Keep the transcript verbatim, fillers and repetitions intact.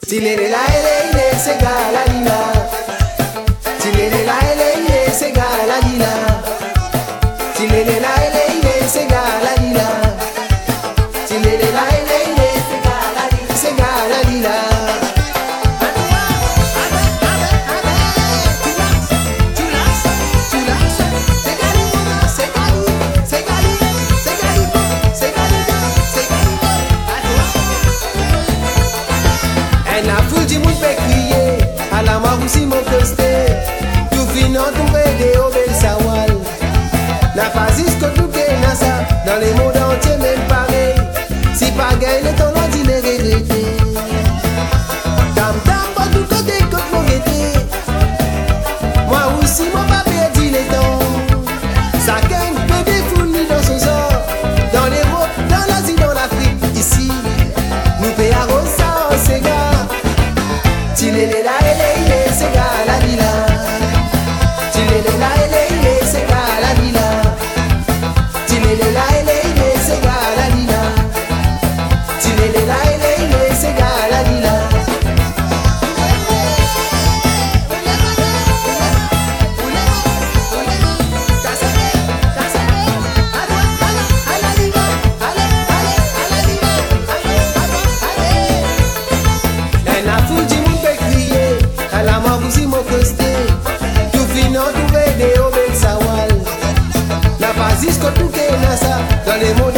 Tilele la ele ile se gala lila. Tilele la ele ile se gala lila. Tilele la ele ile se gala lila. Tilele la ele ile se gala lila. Se gala lila. Si mon posté, tout finit en tombé des hauts belles sawal. N'a pas jusqu'au tout nasa, dans les mondes entiers même pareil. Si pas gagne le temps l'ordinaire regretté. Tam tam pas tout côté côté mon guetté. Moi aussi mon papier dit les temps. Ça gagne peut défouli dans son sort. Dans l'Europe, dans l'Asie, dans l'Afrique, ici. Nous payons ça en Sega. Tilele la ele ile se gala lila. Tilele la ele ile se gala lila. Tilele la ele ile se gala lila. Tilele la ele ile se gala lila. Si mon costé, tout finit en trouver des hauts belles sawal. N'a pas jusqu'au tout qu'est nasa, dans les mots